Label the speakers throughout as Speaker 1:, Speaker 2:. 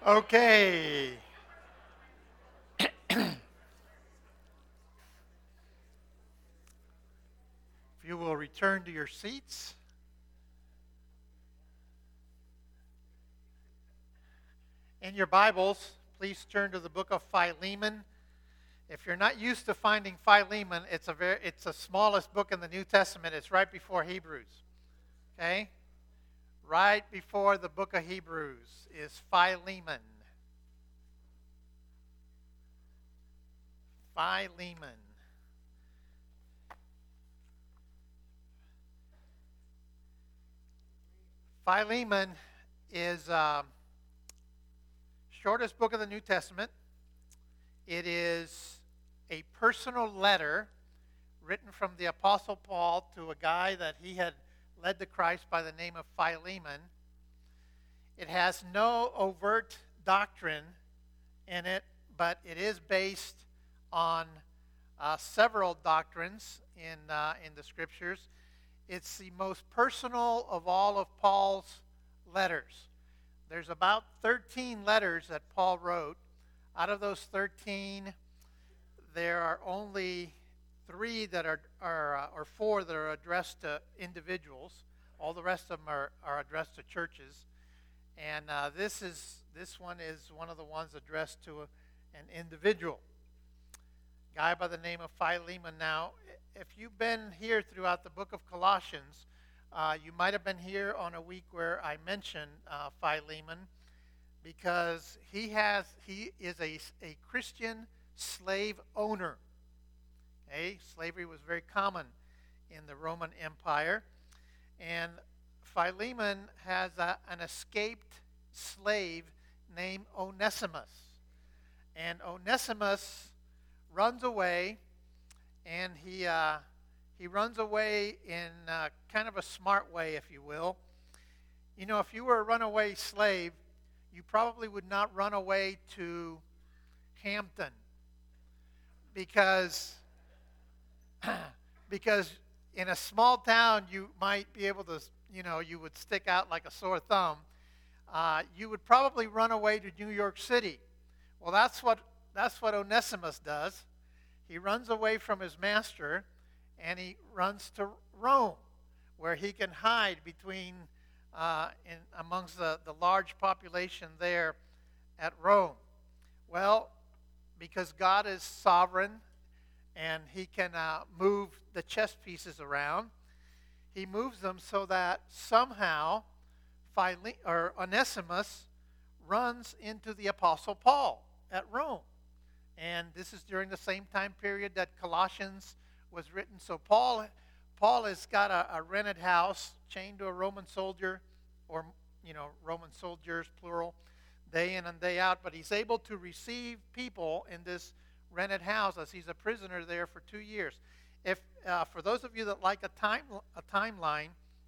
Speaker 1: Okay. If you will return to your seats. In your Bibles, please turn to the book of Philemon. If you're not used to finding Philemon, it's the smallest book in the New Testament. It's right before Hebrews. Okay? Right before the book of Hebrews is Philemon. Philemon. Philemon is shortest book of the New Testament. It is a personal letter written from the Apostle Paul to a guy that he had led to Christ by the name of Philemon. It has no overt doctrine in it, but it is based on several doctrines in the Scriptures. It's the most personal of all of Paul's letters. There's about 13 letters that Paul wrote. Out of those 13, there are only 3 that or 4 that are addressed to individuals. All the rest of them are addressed to churches. And this one is one of the ones addressed to an individual. Guy by the name of Philemon. Now, if you've been here throughout the book of Colossians, you might have been here on a week where I mentioned Philemon, because he is a Christian slave owner. Okay? Slavery was very common in the Roman Empire, and Philemon has an escaped slave named Onesimus, and Onesimus runs away, and he runs away in kind of a smart way, if you will. You know, if you were a runaway slave, you probably would not run away to Hampton because in a small town you might be able to, you would stick out like a sore thumb. You would probably run away to New York City. Well, that's what Onesimus does. He runs away from his master, and he runs to Rome, where he can hide amongst the large population there at Rome. Well, because God is sovereign and he can move the chess pieces around, he moves them so that somehow Onesimus runs into the Apostle Paul at Rome. And this is during the same time period that Colossians was written. So Paul has got a rented house chained to a Roman soldier, or Roman soldiers plural, day in and day out. But he's able to receive people in this rented house as he's a prisoner there for 2 years. If for those of you that like a timeline,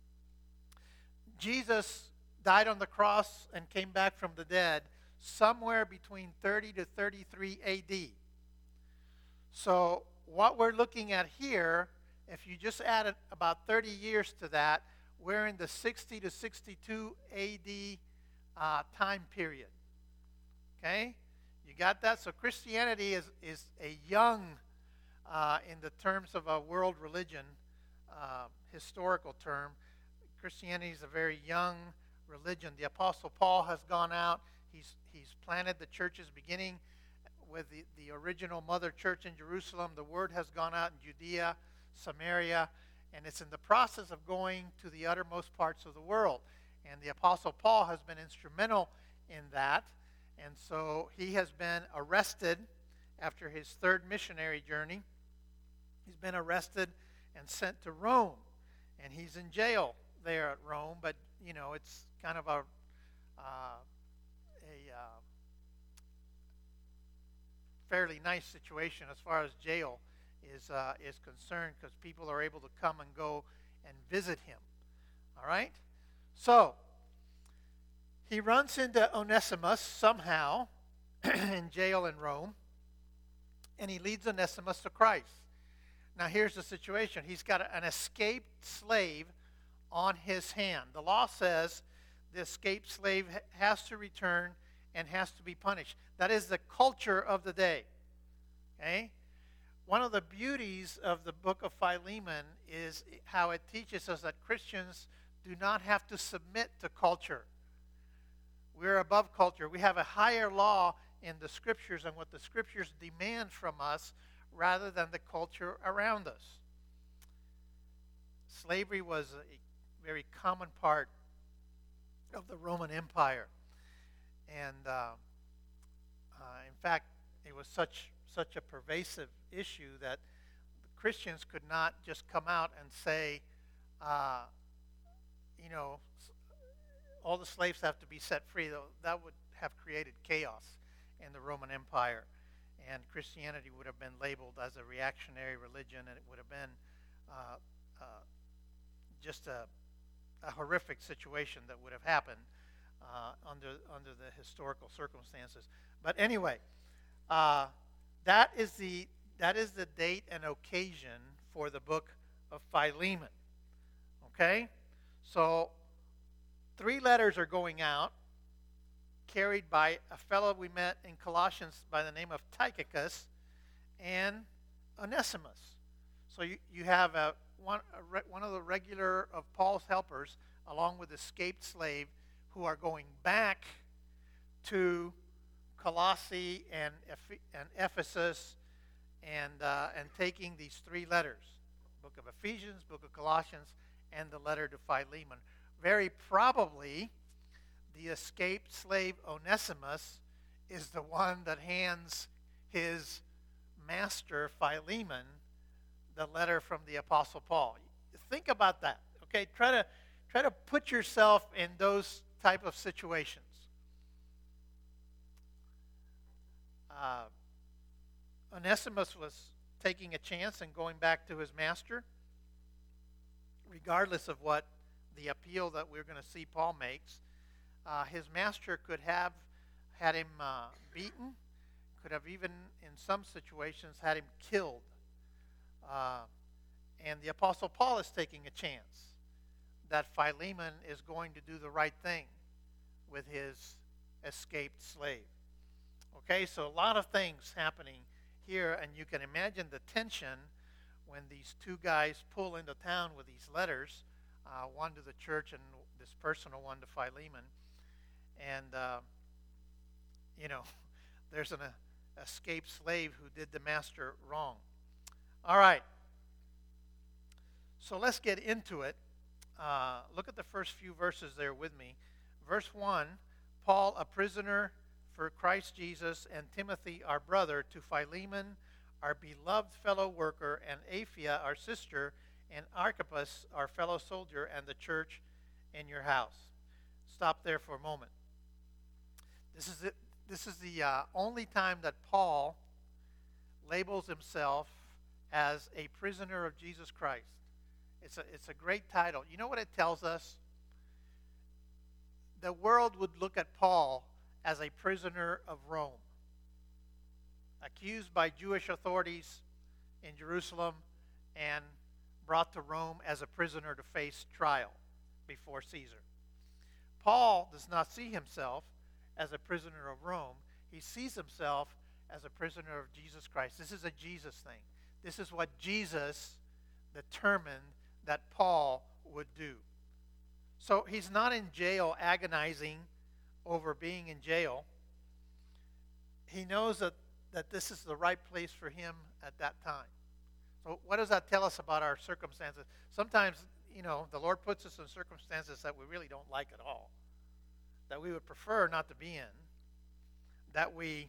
Speaker 1: Jesus died on the cross and came back from the dead somewhere between 30 to 33 AD. So what we're looking at here, if you just added about 30 years to that, we're in the 60 to 62 AD time period. Okay? You got that? So Christianity is a young, in the terms of a world religion, historical term, Christianity is a very young religion. The Apostle Paul has gone out. He's planted the churches, beginning with the original mother church in Jerusalem. The word has gone out in Judea, Samaria, and it's in the process of going to the uttermost parts of the world. And the Apostle Paul has been instrumental in that. And so he has been arrested after his 3rd missionary journey. He's been arrested and sent to Rome. And he's in jail there at Rome, but, it's kind of a fairly nice situation as far as jail is concerned, because people are able to come and go and visit him. All right? So, he runs into Onesimus somehow in jail in Rome, and he leads Onesimus to Christ. Now, here's the situation. He's got an escaped slave on his hand. The law says the escaped slave has to return and has to be punished. That is the culture of the day. Okay? One of the beauties of the book of Philemon is how it teaches us that Christians do not have to submit to culture. We're above culture. We have a higher law in the Scriptures and what the Scriptures demand from us rather than the culture around us. Slavery was a very common part of the Roman Empire. And in fact, it was such a pervasive issue that the Christians could not just come out and say, all the slaves have to be set free. That would have created chaos in the Roman Empire. And Christianity would have been labeled as a reactionary religion, and it would have been just a horrific situation that would have happened under the historical circumstances. But anyway, that is the date and occasion for the book of Philemon. Okay? So 3 letters are going out, carried by a fellow we met in Colossians by the name of Tychicus and Onesimus. So you have one of the regular of Paul's helpers, along with escaped slave, who are going back to Colossae and Ephesus and taking these 3 letters, book of Ephesians, book of Colossians, and the letter to Philemon. Very probably the escaped slave Onesimus is the one that hands his master Philemon the letter from the Apostle Paul. Think about that. Okay, try to put yourself in those type of situations. Onesimus was taking a chance and going back to his master, regardless of what the appeal that we're going to see Paul makes. His master could have had him beaten, could have even, in some situations, had him killed. And the Apostle Paul is taking a chance that Philemon is going to do the right thing with his escaped slave. Okay, so a lot of things happening here, and you can imagine the tension when these 2 guys pull into town with these letters, one to the church and this personal one to Philemon. And, there's an escaped slave who did the master wrong. All right. So let's get into it. Look at the first few verses there with me. Verse 1, Paul, a prisoner for Christ Jesus, and Timothy, our brother, to Philemon, our beloved fellow worker, and Apphia, our sister, and Archippus, our fellow soldier, and the church in your house. Stop there for a moment. This is the only time that Paul labels himself as a prisoner of Jesus Christ. It's a great title. You know what it tells us? The world would look at Paul as a prisoner of Rome, accused by Jewish authorities in Jerusalem and brought to Rome as a prisoner to face trial before Caesar. Paul does not see himself as a prisoner of Rome. He sees himself as a prisoner of Jesus Christ. This is a Jesus thing. This is what Jesus determined that Paul would do. So he's not in jail agonizing over being in jail. He knows that this is the right place for him at that time. So what does that tell us about our circumstances? Sometimes, the Lord puts us in circumstances that we really don't like at all, that we would prefer not to be in, that we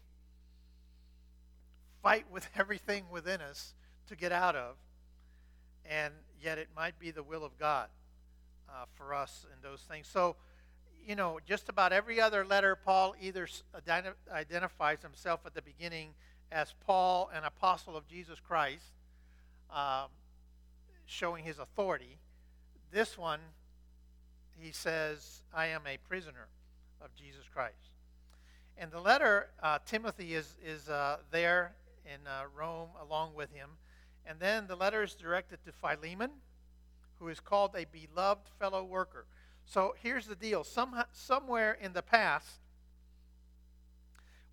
Speaker 1: fight with everything within us to get out of, and yet it might be the will of God for us in those things. So, just about every other letter, Paul either identifies himself at the beginning as Paul, an apostle of Jesus Christ, showing his authority. This one, he says, I am a prisoner of Jesus Christ. And the letter, Timothy is there in Rome along with him. And then the letter is directed to Philemon, who is called a beloved fellow worker. So here's the deal. Somewhere in the past,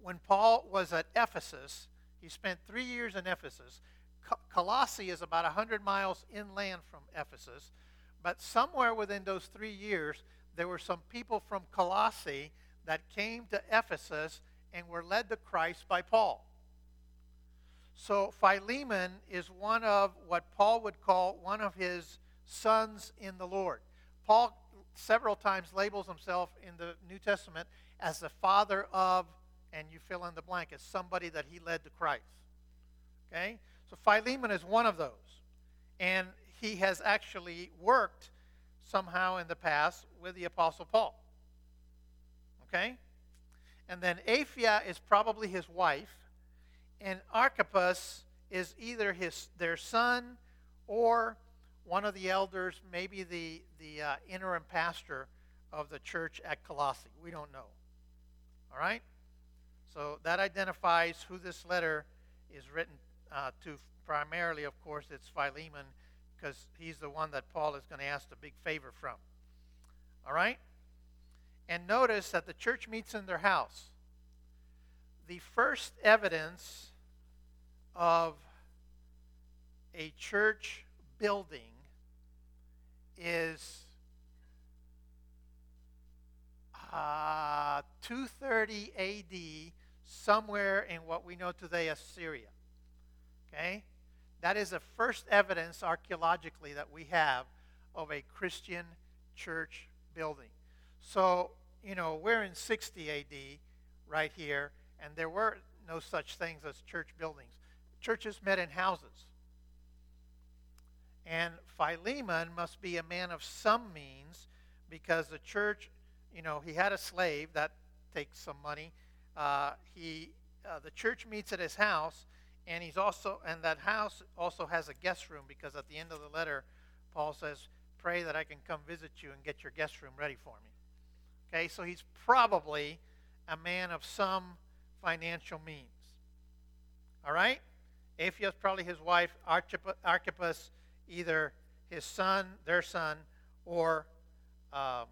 Speaker 1: when Paul was at Ephesus, he spent 3 years in Ephesus. Colossae is about 100 miles inland from Ephesus. But somewhere within those 3 years, there were some people from Colossae that came to Ephesus and were led to Christ by Paul. So Philemon is one of what Paul would call one of his sons in the Lord. Paul several times labels himself in the New Testament as the father of, and you fill in the blank, as somebody that he led to Christ. Okay? So Philemon is one of those. And he has actually worked somehow in the past with the Apostle Paul. Okay? And then Apphia is probably his wife, and Archippus is either their son or one of the elders, maybe the interim pastor of the church at Colossae. We don't know. All right? So that identifies who this letter is written to. Primarily, of course, it's Philemon, because he's the one that Paul is going to ask the big favor from. All right? And notice that the church meets in their house. The first evidence of a church building is 230 AD, somewhere in what we know today as Syria. Okay? That is the first evidence archaeologically that we have of a Christian church building. So, we're in 60 AD right here, and there were no such things as church buildings. Churches met in houses. And Philemon must be a man of some means, because the church, he had a slave. That takes some money. The church meets at his house, and that house also has a guest room, because at the end of the letter, Paul says, pray that I can come visit you and get your guest room ready for me. Okay, so he's probably a man of some financial means. All right? Apphia is probably his wife. Archippus, either his son, their son, or an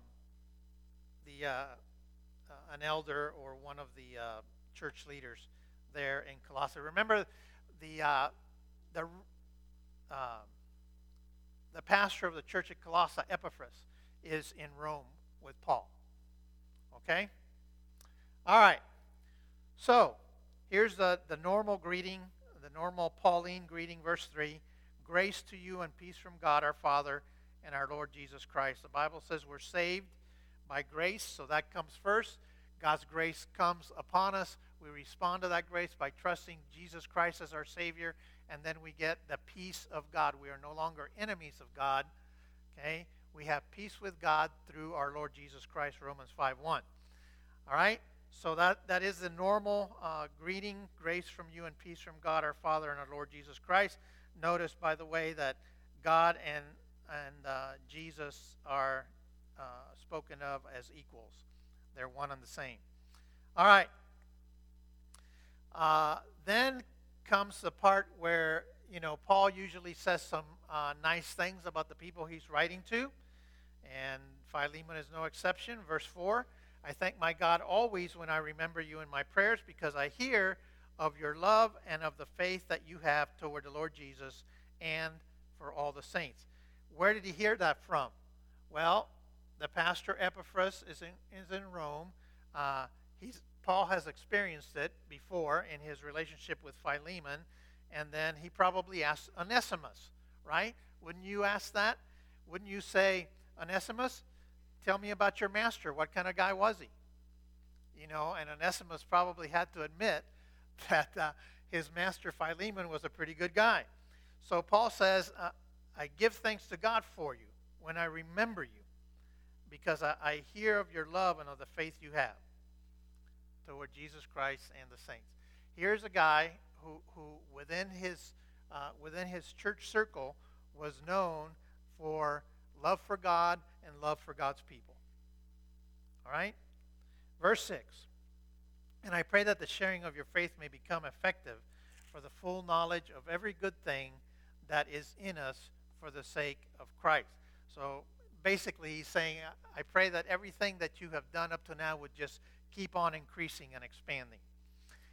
Speaker 1: elder or one of the church leaders there in Colossae. Remember, the pastor of the church at Colossae, Epaphras, is in Rome with Paul. Okay? All right. So, here's the normal greeting, the normal Pauline greeting, verse 3. Grace to you and peace from God our Father and our Lord Jesus Christ. The Bible says we're saved by grace, so that comes first. God's grace comes upon us. We respond to that grace by trusting Jesus Christ as our Savior, and then we get the peace of God. We are no longer enemies of God. Okay? We have peace with God through our Lord Jesus Christ, Romans 5:1. All right? So that is the normal greeting, grace from you and peace from God our Father and our Lord Jesus Christ. Notice, by the way, that God and Jesus are spoken of as equals. They're one and the same. All right. Then comes the part where, Paul usually says some nice things about the people he's writing to. And Philemon is no exception. Verse 4, I thank my God always when I remember you in my prayers, because I hear of your love and of the faith that you have toward the Lord Jesus and for all the saints. Where did he hear that from? Well, the pastor Epaphras is in Rome. Paul has experienced it before in his relationship with Philemon, and then he probably asked Onesimus, right? Wouldn't you ask that? Wouldn't you say, Onesimus, tell me about your master. What kind of guy was he? And Onesimus probably had to admit that his master Philemon was a pretty good guy. So Paul says, I give thanks to God for you when I remember you, because I hear of your love and of the faith you have toward Jesus Christ and the saints. Here's a guy who within his church circle was known for love for God and love for God's people. All right? Verse 6. And I pray that the sharing of your faith may become effective for the full knowledge of every good thing that is in us for the sake of Christ. So basically he's saying, I pray that everything that you have done up to now would just keep on increasing and expanding.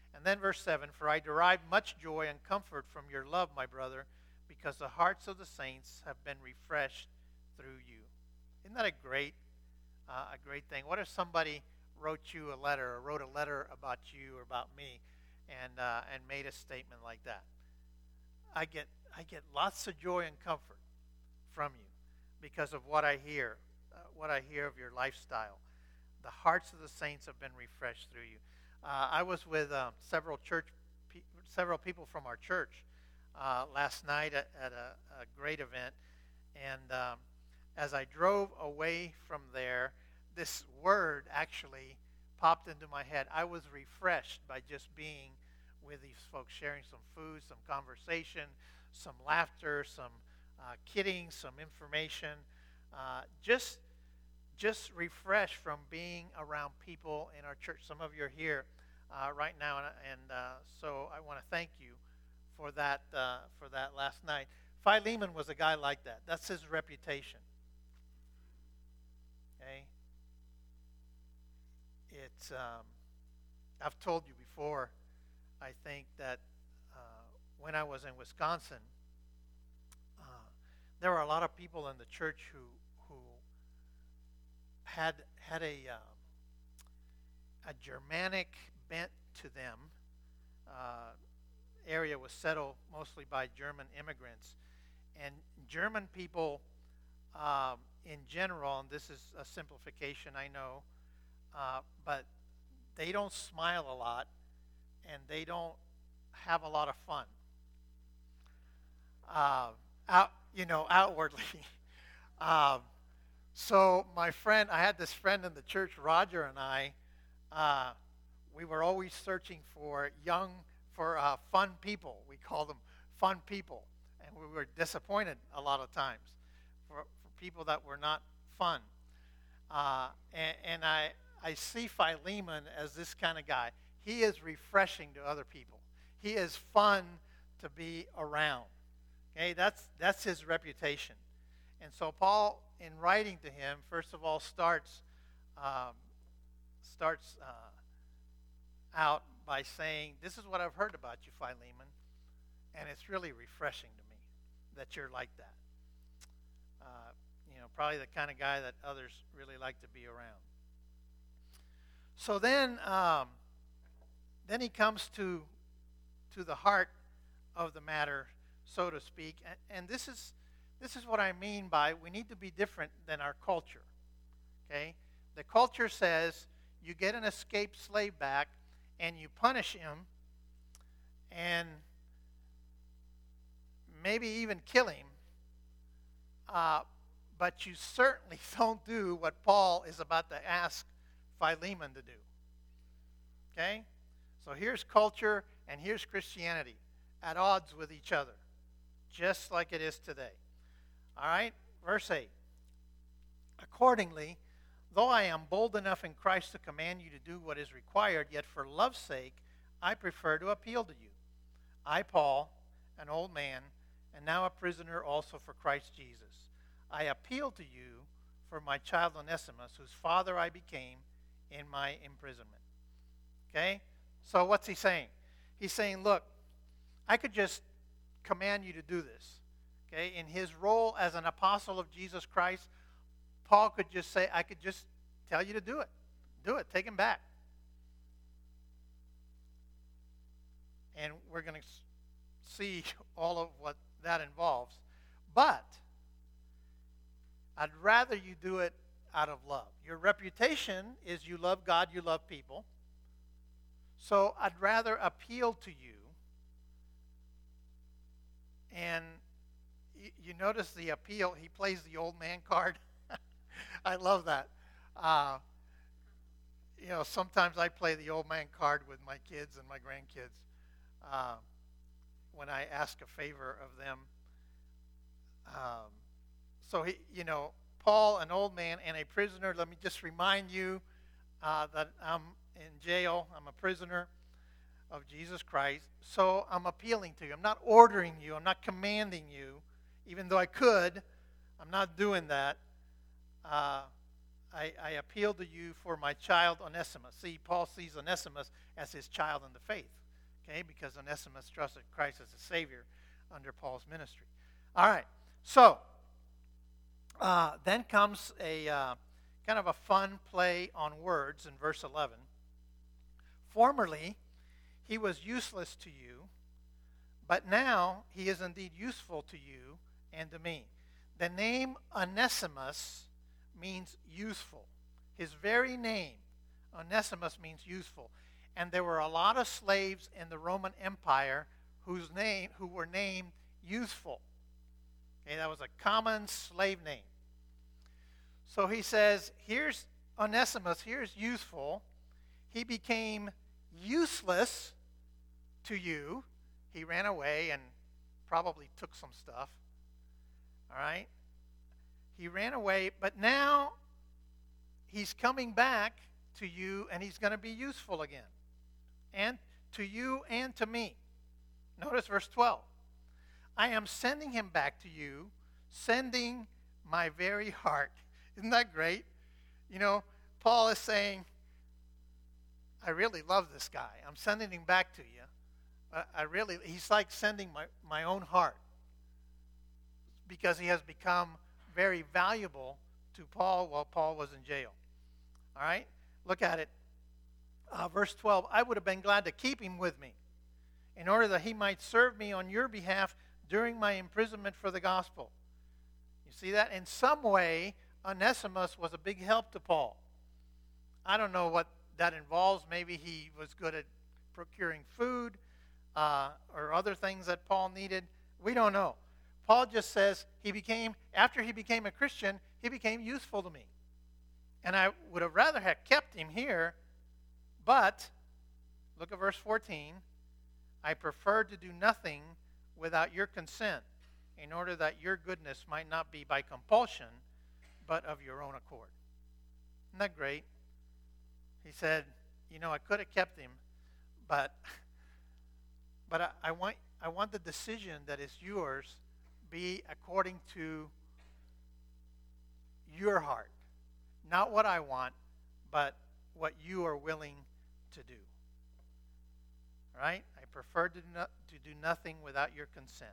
Speaker 1: And then verse 7, for I derive much joy and comfort from your love, my brother, because the hearts of the saints have been refreshed through you. Isn't that a great thing? What if somebody wrote you a letter or wrote a letter about you or about me and made a statement like that? I get lots of joy and comfort from you because of what I hear of your lifestyle. The hearts of the saints have been refreshed through you. I was with several people from our church last night at a great event, and as I drove away from there, this word actually popped into my head. I was refreshed by just being with these folks, sharing some food, some conversation, some laughter, some kidding, some information, just refreshed from being around people in our church. Some of you are here right now, and so I want to thank you for that last night. Philemon was a guy like that. That's his reputation. Okay? It's I've told you before, I think that when I was in Wisconsin, there were a lot of people in the church who had a Germanic bent to them. Area was settled mostly by German immigrants, and German people in general, and this is a simplification, I know, but they don't smile a lot, and they don't have a lot of fun. Outwardly. So my friend, I had this friend in the church, Roger, and I, we were always searching for fun people. We called them fun people, and we were disappointed a lot of times for people that were not fun. And I see Philemon as this kind of guy. He is refreshing to other people. He is fun to be around. Okay, that's his reputation. And so Paul, in writing to him, first of all starts out by saying, this is what I've heard about you, Philemon, and it's really refreshing to me that you're like that. Probably the kind of guy that others really like to be around. So then he comes to the heart of the matter, so to speak, and this is what I mean by we need to be different than our culture. Okay, the culture says you get an escaped slave back and you punish him, and maybe even kill him. But you certainly don't do what Paul is about to ask Philemon to do. Okay? So here's culture and here's Christianity at odds with each other, just like it is today. All right? Verse 8. Accordingly, though I am bold enough in Christ to command you to do what is required, yet for love's sake I prefer to appeal to you. I, Paul, an old man, and now a prisoner also for Christ Jesus. I appeal to you for my child Onesimus, whose father I became in my imprisonment. Okay? So what's he saying? He's saying, look, I could just command you to do this. Okay? In his role as an apostle of Jesus Christ, Paul could just say, I could just tell you to do it. Do it. Take him back. And we're going to see all of what that involves. But I'd rather you do it out of love. Your reputation is you love God, you love people. So I'd rather appeal to you. And you notice the appeal, he plays the old man card. I love that. Sometimes I play the old man card with my kids and my grandkids when I ask a favor of them. So Paul, an old man and a prisoner. Let me just remind you that I'm in jail. I'm a prisoner of Jesus Christ. So I'm appealing to you. I'm not ordering you. I'm not commanding you. Even though I could, I'm not doing that. I appeal to you for my child Onesimus. See, Paul sees Onesimus as his child in the faith. Okay, because Onesimus trusted Christ as a Savior under Paul's ministry. All right, so then comes a kind of a fun play on words in verse 11. Formerly, he was useless to you, but now he is indeed useful to you and to me. The name Onesimus means useful. His very name, Onesimus, means useful. And there were a lot of slaves in the Roman Empire who were named useful. Okay, that was a common slave name. So he says, here's Onesimus, here's useful. He became useless to you. He ran away and probably took some stuff. All right? He ran away, but now he's coming back to you and he's going to be useful again. And to you and to me. Notice verse 12. I am sending him back to you, sending my very heart. Isn't that great? You know, Paul is saying, I really love this guy. I'm sending him back to you. He's like sending my own heart, because he has become very valuable to Paul while Paul was in jail. All right? Look at it. Verse 12, I would have been glad to keep him with me in order that he might serve me on your behalf during my imprisonment for the gospel. You see that? In some way, Onesimus was a big help to Paul. I don't know what that involves. Maybe he was good at procuring food or other things that Paul needed. We don't know. Paul just says after he became a Christian, he became useful to me. And I would have rather have kept him here, but look at verse 14. I preferred to do nothing without your consent, in order that your goodness might not be by compulsion, but of your own accord. Isn't that great? He said, I could have kept him, but I want the decision that is yours be according to your heart. Not what I want, but what you are willing to do. All right? I prefer to do nothing without your consent.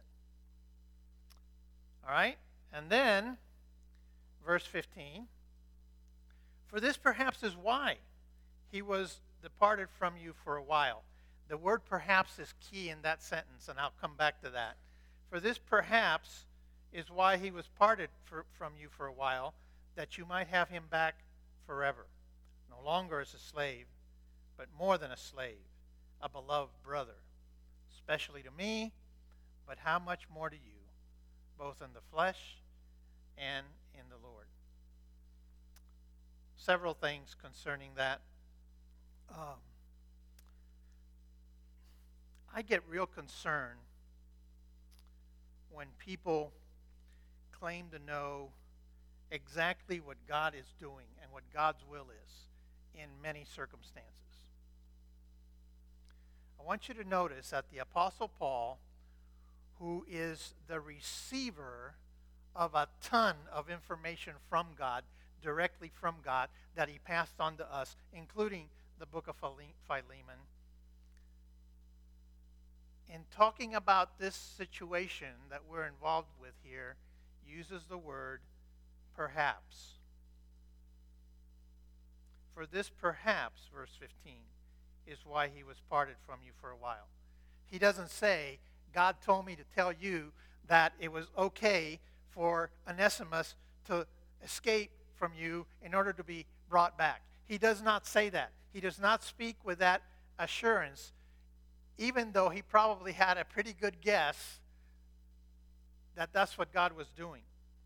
Speaker 1: All right? And then, verse 15. For this perhaps is why he was departed from you for a while. The word perhaps is key in that sentence, and I'll come back to that. For this perhaps is why he was parted from you for a while, that you might have him back forever, no longer as a slave, but more than a slave, a beloved brother, especially to me, but how much more to you, both in the flesh and in the Lord. Several things concerning that. I get real concerned when people claim to know exactly what God is doing and what God's will is in many circumstances. I want you to notice that the Apostle Paul, who is the receiver of a ton of information from God, directly from God, that he passed on to us, including the book of Philemon, in talking about this situation that we're involved with here, uses the word perhaps. For this perhaps, verse 15, is why he was parted from you for a while. He doesn't say, God told me to tell you that it was okay for Onesimus to escape from you in order to be brought back. He does not say that. He does not speak with that assurance, even though he probably had a pretty good guess that that's what God was doing.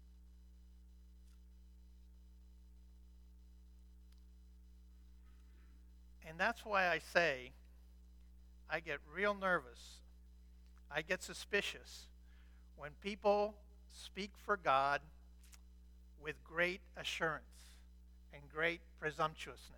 Speaker 1: And that's why I say I get real nervous. I get suspicious when people speak for God with great assurance and great presumptuousness.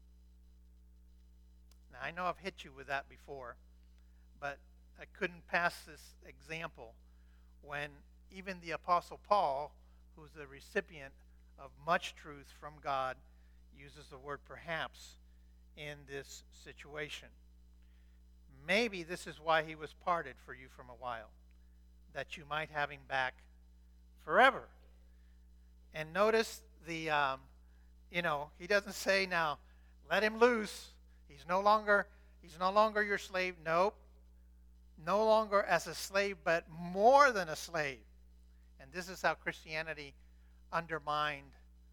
Speaker 1: Now, I know I've hit you with that before, but I couldn't pass this example when even the Apostle Paul, who's the recipient of much truth from God, uses the word perhaps in this situation. maybe this is why he was parted for you from a while, that you might have him back forever. And notice he doesn't say now, let him loose. He's no longer your slave. Nope. No longer as a slave, but more than a slave. And this is how Christianity undermined,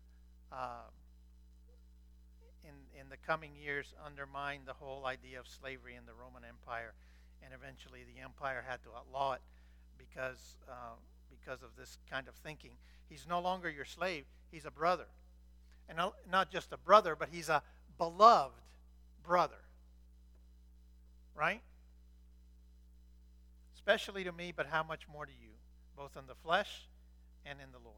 Speaker 1: in the coming years, undermined the whole idea of slavery in the Roman Empire. And eventually the empire had to outlaw it because of this kind of thinking. He's no longer your slave. He's a brother. And not just a brother, but he's a beloved brother. Right? Especially to me, but how much more to you, both in the flesh and in the Lord.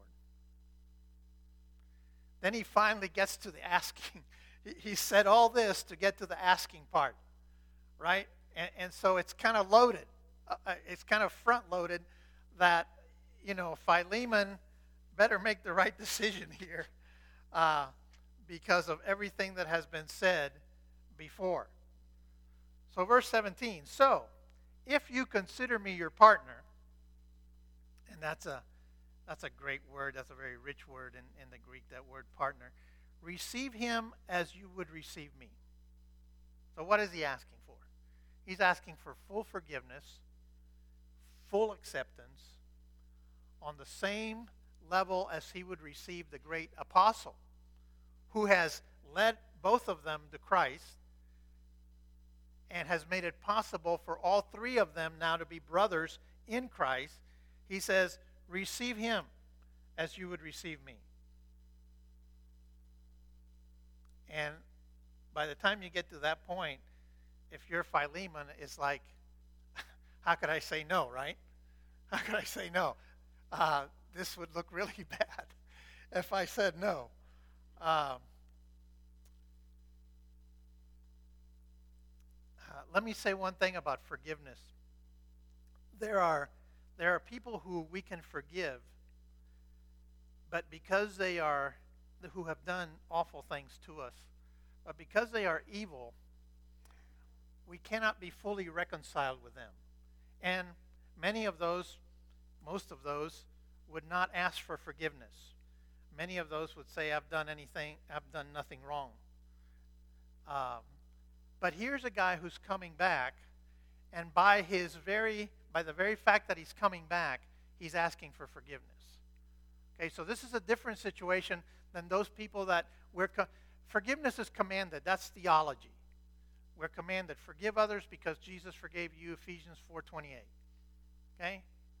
Speaker 1: Then he finally gets to the asking. He said all this to get to the asking part, right? And so it's kind of loaded. It's kind of front-loaded that, Philemon better make the right decision here because of everything that has been said before. So verse 17, so if you consider me your partner, and that's a great word, that's a very rich word in the Greek, that word partner. Receive him as you would receive me. So what is he asking for? He's asking for full forgiveness, full acceptance, on the same level as he would receive the great apostle, who has led both of them to Christ and has made it possible for all three of them now to be brothers in Christ. He says, receive him as you would receive me. And by the time you get to that point, if you're Philemon, it's like, how could I say no, right? How could I say no? This would look really bad if I said no. Let me say one thing about forgiveness. There are people who we can forgive, but because who have done awful things to us, but because they are evil, we cannot be fully reconciled with them. And most of those would not ask for forgiveness. Many of those would say, I've done nothing wrong. But here's a guy who's coming back, and by the very fact that he's coming back, he's asking for forgiveness. Okay, so this is a different situation than those people that forgiveness is commanded. That's theology. We're commanded, forgive others because Jesus forgave you, Ephesians 4:28. Okay?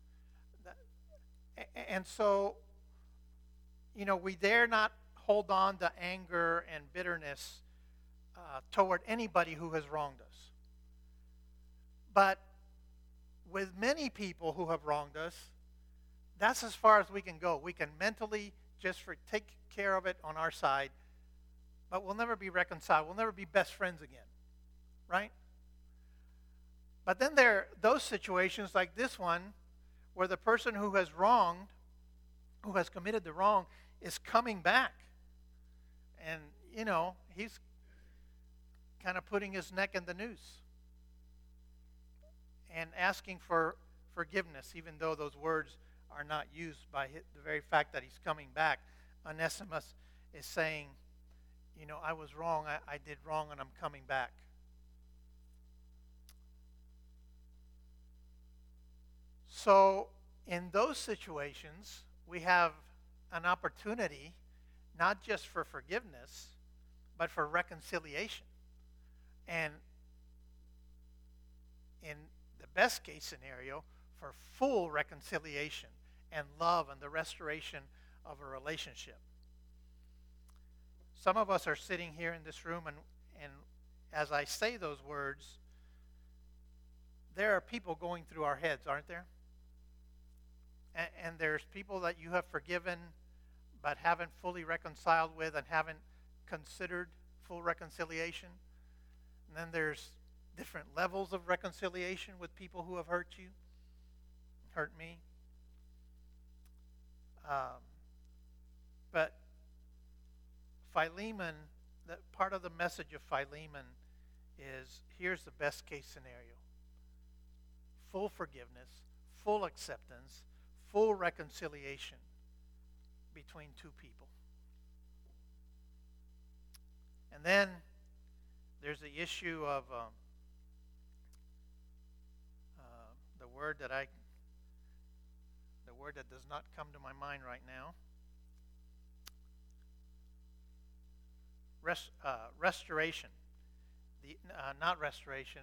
Speaker 1: And so, we dare not hold on to anger and bitterness toward anybody who has wronged us. But with many people who have wronged us, that's as far as we can go. We can mentally just take care of it on our side, but we'll never be reconciled. We'll never be best friends again, right? But then there are those situations like this one where the person who has wronged, who has committed the wrong, is coming back. And, he's kind of putting his neck in the noose and asking for forgiveness, even though those words are not used. By the very fact that he's coming back, Onesimus is saying, I was wrong, I did wrong, and I'm coming back. So in those situations, we have an opportunity not just for forgiveness, but for reconciliation. And in the best case scenario, for full reconciliation and love and the restoration of a relationship. Some of us are sitting here in this room, and as I say those words, there are people going through our heads, aren't there? And there's people that you have forgiven but haven't fully reconciled with and haven't considered full reconciliation. And then there's different levels of reconciliation with people who have hurt you, hurt me. But Philemon, part of the message of Philemon is, here's the best case scenario. full forgiveness, full acceptance, full reconciliation between two people. And then there's the issue of the word that does not come to my mind right now. Restoration. Not restoration.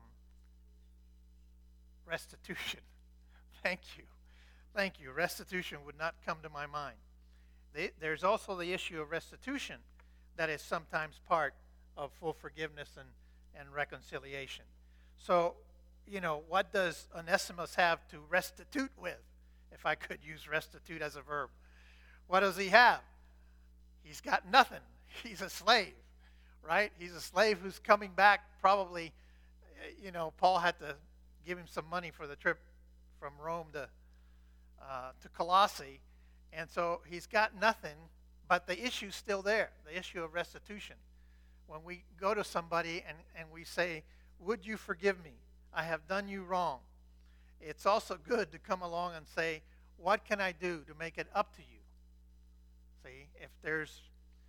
Speaker 1: Restitution. Thank you. Restitution would not come to my mind. There's also the issue of restitution that is sometimes part of full forgiveness and reconciliation. So, what does Onesimus have to restitute with? If I could use restitute as a verb. What does he have? He's got nothing. He's a slave, right? He's a slave who's coming back probably, Paul had to give him some money for the trip from Rome to Colossae. And so he's got nothing, but the issue's still there, the issue of restitution. When we go to somebody and we say, would you forgive me? I have done you wrong. It's also good to come along and say, what can I do to make it up to you? See, if there's,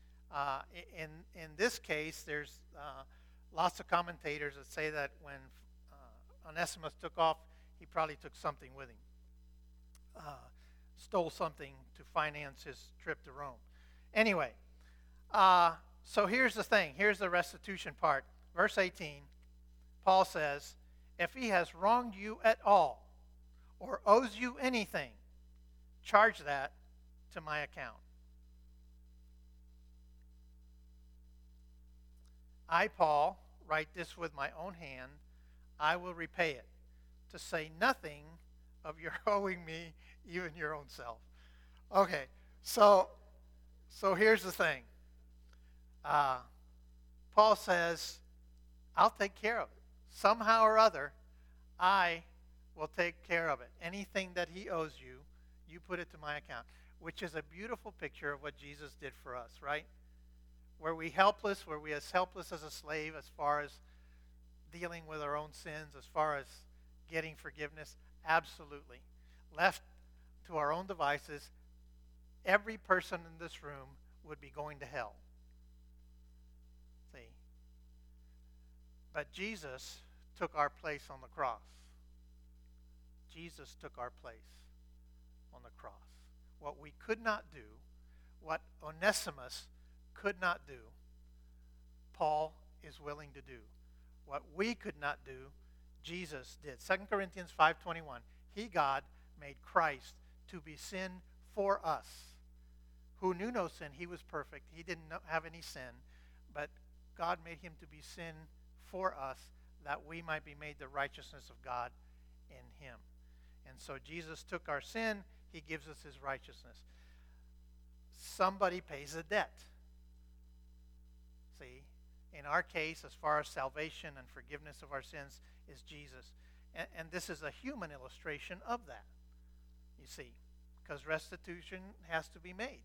Speaker 1: in this case, there's lots of commentators that say that when Onesimus took off, he probably took something with him. Stole something to finance his trip to Rome. Anyway, so here's the thing. Here's the restitution part. Verse 18, Paul says, if he has wronged you at all or owes you anything, charge that to my account. I, Paul, write this with my own hand. I will repay it, to say nothing of your owing me even your own self. Okay, so here's the thing. Paul says, I'll take care of it. Somehow or other, I will take care of it. Anything that he owes you, you put it to my account, which is a beautiful picture of what Jesus did for us, right? Were we helpless? Were we as helpless as a slave as far as dealing with our own sins, as far as getting forgiveness? Absolutely. Left to our own devices, every person in this room would be going to hell. See? But Jesus took our place on the cross. Jesus took our place on the cross. What we could not do, what Onesimus could not do, Paul is willing to do. What we could not do, Jesus did. 2 Corinthians 5:21, he, God, made Christ to be sin for us, who knew no sin. He was perfect. He didn't have any sin, but God made him to be sin for us, that we might be made the righteousness of God in him. And so Jesus took our sin. He gives us his righteousness. Somebody pays a debt. See, in our case, as far as salvation and forgiveness of our sins, is Jesus. And this is a human illustration of that, you see, because restitution has to be made.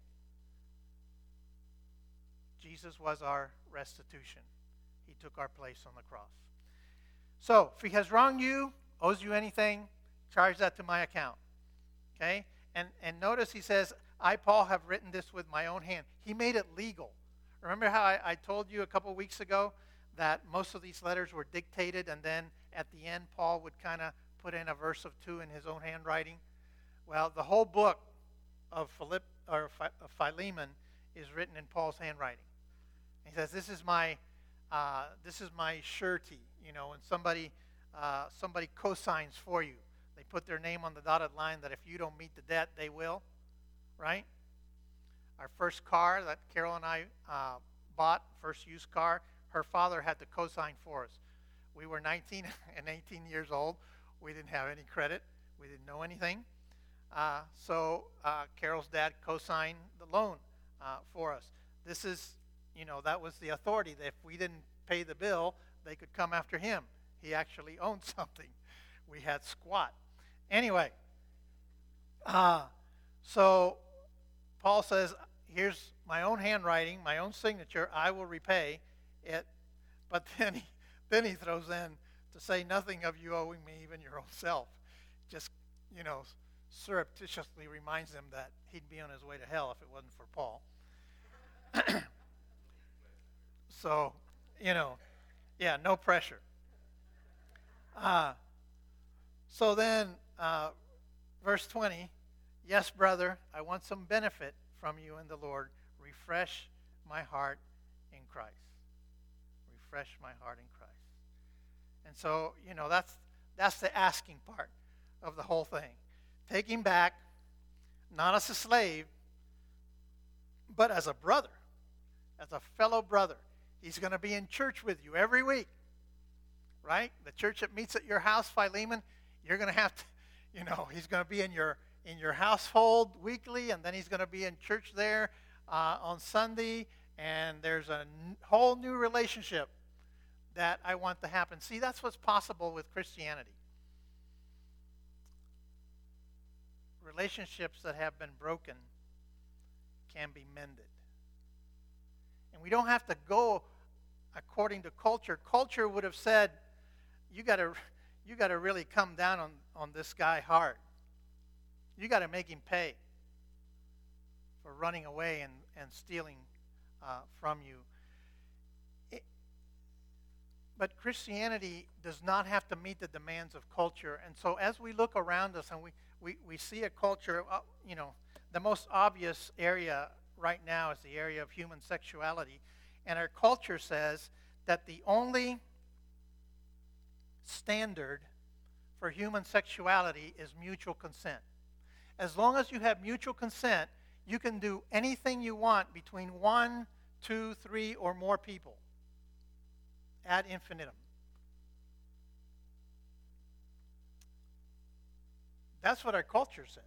Speaker 1: Jesus was our restitution. He took our place on the cross. So, if he has wronged you, owes you anything, charge that to my account. Okay? And notice he says, I, Paul, have written this with my own hand. He made it legal. Remember how I told you a couple weeks ago that most of these letters were dictated, and then at the end Paul would kind of put in a verse of 2 in his own handwriting? Well, the whole book of Philemon is written in Paul's handwriting. He says, this is my surety. You know, when somebody co-signs for you, they put their name on the dotted line that if you don't meet the debt, they will, right? Our first car that Carol and I bought, first used car, her father had to co-sign for us. We were 19 and 18 years old. We didn't have any credit. We didn't know anything. So Carol's dad co-signed the loan for us. This is, that was the authority. That if we didn't pay the bill, they could come after him. He actually owned something. We had squat. Anyway, so Paul says, here's my own handwriting, my own signature. I will repay it. But then he throws in to say nothing of you owing me even your own self. just, surreptitiously reminds him that he'd be on his way to hell if it wasn't for Paul. So, no pressure. So then, verse 20, yes, brother, I want some benefit from you in the Lord. Refresh my heart in Christ. Refresh my heart in Christ. And so, that's the asking part of the whole thing. Take him back, not as a slave, but as a brother, as a fellow brother. He's going to be in church with you every week, right? The church that meets at your house, Philemon, you're going to have to, he's going to be in your household weekly, and then he's going to be in church there on Sunday, and there's a whole new relationship that I want to happen. See, that's what's possible with Christianity. Relationships that have been broken can be mended. And we don't have to go according to culture. Culture would have said, you got to really come down on this guy hard. You got to make him pay for running away and stealing from you. But Christianity does not have to meet the demands of culture. And so as we look around us and we see a culture, the most obvious area right now is the area of human sexuality. And our culture says that the only standard for human sexuality is mutual consent. As long as you have mutual consent, you can do anything you want between 1, 2, 3, or more people ad infinitum. That's what our culture says.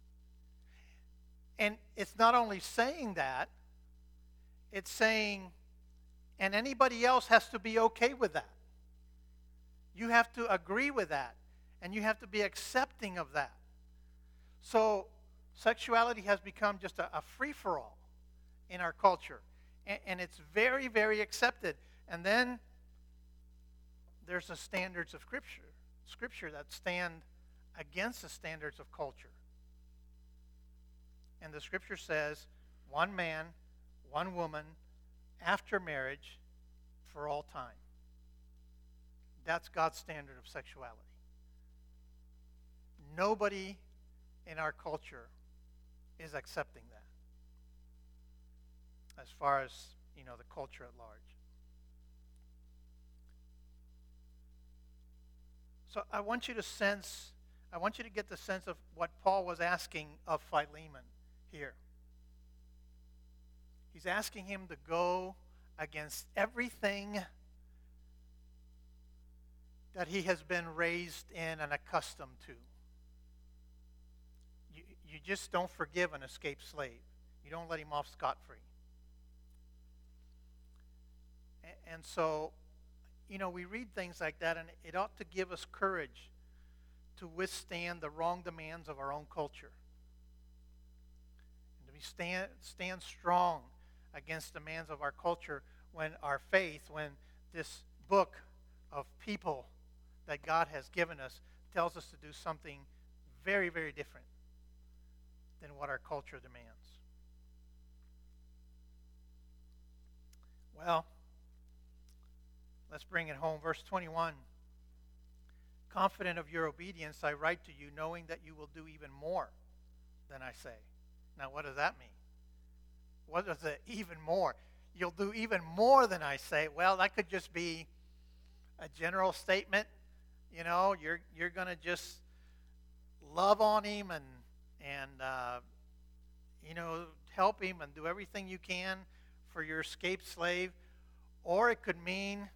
Speaker 1: And it's not only saying that, it's saying, and anybody else has to be okay with that. You have to agree with that, and you have to be accepting of that. So sexuality has become just a free-for-all in our culture, and it's very, very accepted. And then there's the standards of Scripture that stand against the standards of culture. And the Scripture says, one man, one woman, after marriage, for all time. That's God's standard of sexuality. Nobody in our culture is accepting that, as far as, the culture at large. So I want you to get the sense of what Paul was asking of Philemon here. He's asking him to go against everything that he has been raised in and accustomed to. You just don't forgive an escaped slave. You don't let him off scot-free. And so, we read things like that, and it ought to give us courage to withstand the wrong demands of our own culture. And to stand strong against demands of our culture when this book of people that God has given us tells us to do something very, very different than what our culture demands. Well, let's bring it home. Verse 21. Confident of your obedience, I write to you, knowing that you will do even more than I say. Now, what does that mean? What does it even more? You'll do even more than I say. Well, that could just be a general statement. You're going to just love on him and help him and do everything you can for your escaped slave. Or it could mean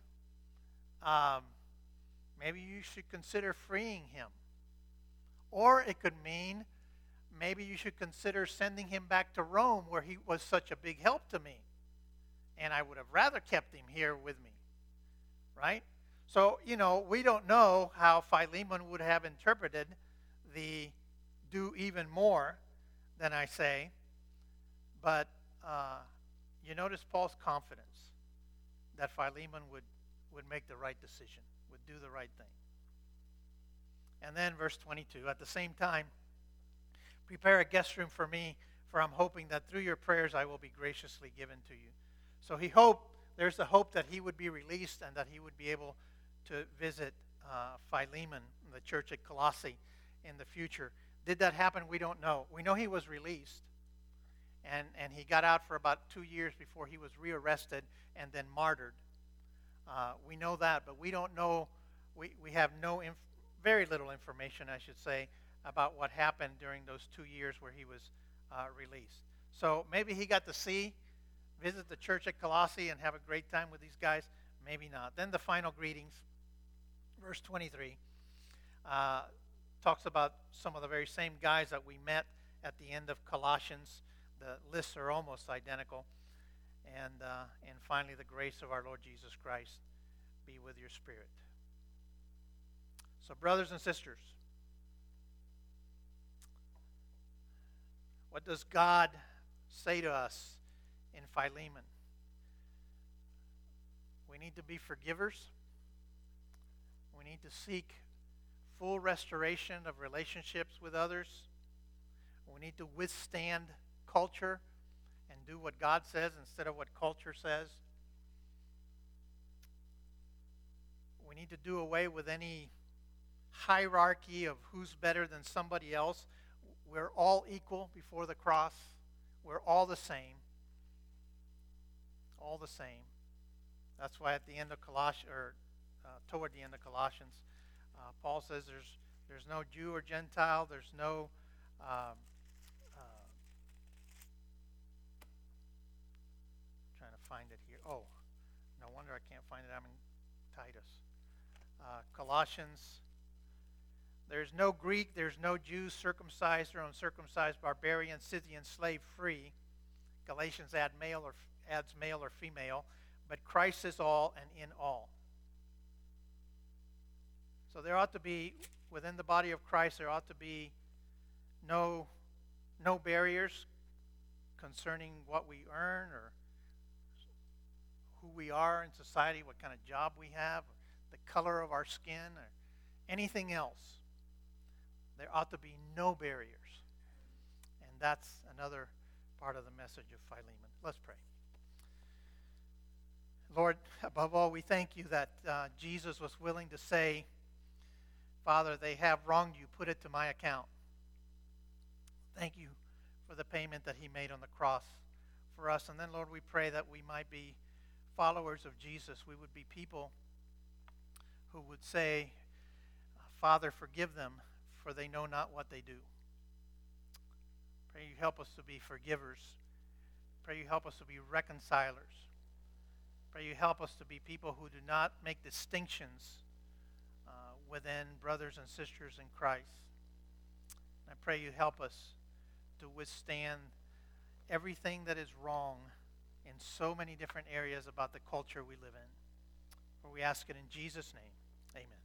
Speaker 1: maybe you should consider freeing him. Or it could mean maybe you should consider sending him back to Rome, where he was such a big help to me. And I would have rather kept him here with me. Right? So, we don't know how Philemon would have interpreted the do even more than I say. But you notice Paul's confidence that Philemon would make the right decision, would do the right thing. And then verse 22, at the same time, prepare a guest room for me, for I'm hoping that through your prayers I will be graciously given to you. So there's the hope that he would be released and that he would be able to visit Philemon, the church at Colossae, in the future. Did that happen? We don't know. We know he was released, and he got out for about 2 years before he was rearrested and then martyred. We know that, but we don't know. We have very little information, I should say, about what happened during those 2 years where he was released. So maybe he got to visit the church at Colossae and have a great time with these guys. Maybe not. Then the final greetings, verse 23, talks about some of the very same guys that we met at the end of Colossians. The lists are almost identical. And finally, the grace of our Lord Jesus Christ be with your spirit. So, brothers and sisters, what does God say to us in Philemon? We need to be forgivers. We need to seek full restoration of relationships with others. We need to withstand culture and do what God says instead of what culture says. We need to do away with any hierarchy of who's better than somebody else. We're all equal before the cross. We're all the same. All the same. That's why at the end of Colossians, toward the end of Colossians, Paul says there's no Jew or Gentile. There's no trying to find it here. Oh, no wonder I can't find it. I'm in Titus. Colossians. There's no Greek, there's no Jew, circumcised or uncircumcised, barbarian, Scythian, slave, free. Galatians adds male or female, but Christ is all and in all. So there ought to be, within the body of Christ, there ought to be no barriers concerning what we earn or who we are in society, what kind of job we have, the color of our skin, or anything else. There ought to be no barriers. And that's another part of the message of Philemon. Let's pray. Lord, above all, we thank you that Jesus was willing to say, Father, they have wronged you. Put it to my account. Thank you for the payment that he made on the cross for us. And then, Lord, we pray that we might be followers of Jesus. We would be people who would say, Father, forgive them, for they know not what they do. Pray you help us to be forgivers. Pray you help us to be reconcilers. Pray you help us to be people who do not make distinctions within brothers and sisters in Christ. I pray you help us to withstand everything that is wrong in so many different areas about the culture we live in. For we ask it in Jesus' name. Amen.